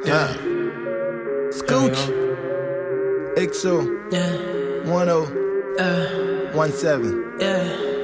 Scooch. XO. 1017.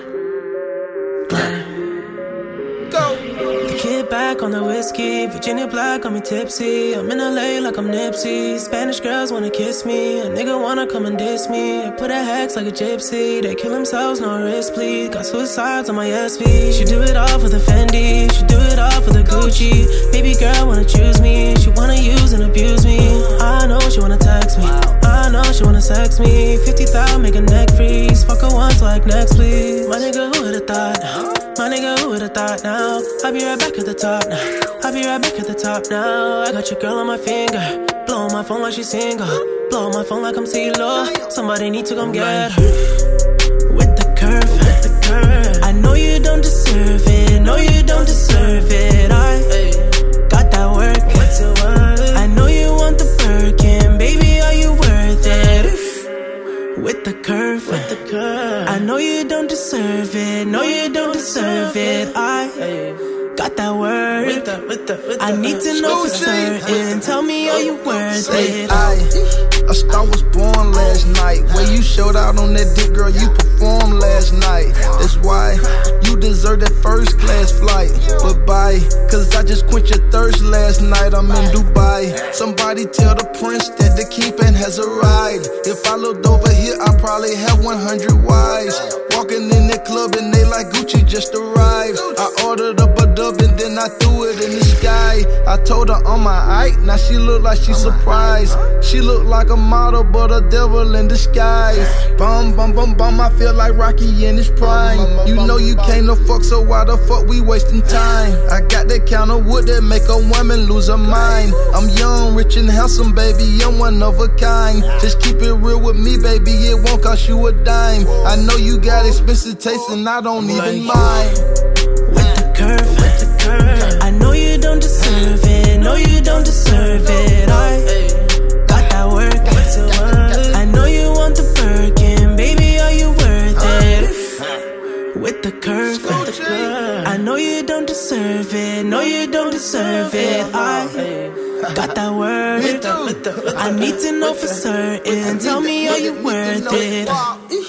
Kid back on the whiskey, Virginia Black got me tipsy. I'm in LA like I'm Nipsey. Spanish girls wanna kiss me, a nigga wanna come and diss me. I put a hex like a gypsy, they kill themselves, no risk please. Got suicides on my SV. She do it all for the Fendi, she do it all for the Gucci. Baby girl wanna choose me, she wanna use and abuse me. I know she wanna text me, I know she wanna sex me. 50,000 make a neck freeze, fuck her once like next please. My nigga, who would've thought? My nigga, who would've thought now? I'll be right back at the top now. I'll be right back at the top now. I got your girl on my finger, blow my phone like she's single, blow my phone like I'm CeeLo. Somebody need to come get her. With the curve, I know you don't deserve it, no you don't deserve it. I got that work, I know you want the Birkin, baby are you worth it? With the curve, I know you don't deserve it, no you don't deserve it. I got that word, I need to know for certain, tell me are you worth it? A star was born last night. Where you showed out on that dick, girl, you performed last night. That's why you deserve that first class flight. But bye, cause I just quenched your thirst last night. I'm in Dubai. Somebody tell the prince that the keeping has arrived. If I looked over here, I probably have 100 wives. Walking in the club and they like Gucci just arrived. I ordered up a dub and then I threw it in the sky. I told her on my eye, now she look like she surprised. She look like a model but a devil in disguise. Bum bum bum bum, I feel like Rocky in his prime. You know you can't no fuck, so why the fuck we wasting time? I got that kind of wood that make a woman lose her mind. I'm young, rich and handsome, baby, I'm one of a kind. Just keep it real with me, baby, it won't cost you a dime. I know you got expensive taste and I don't even mind. With the curve, I know you don't deserve it, no you don't deserve it. I got that work, I know you want the Birkin, baby are you worth it? With the curve, I know you don't deserve it, no you don't deserve it. I got that word, I need to know for certain, tell me are you worth it?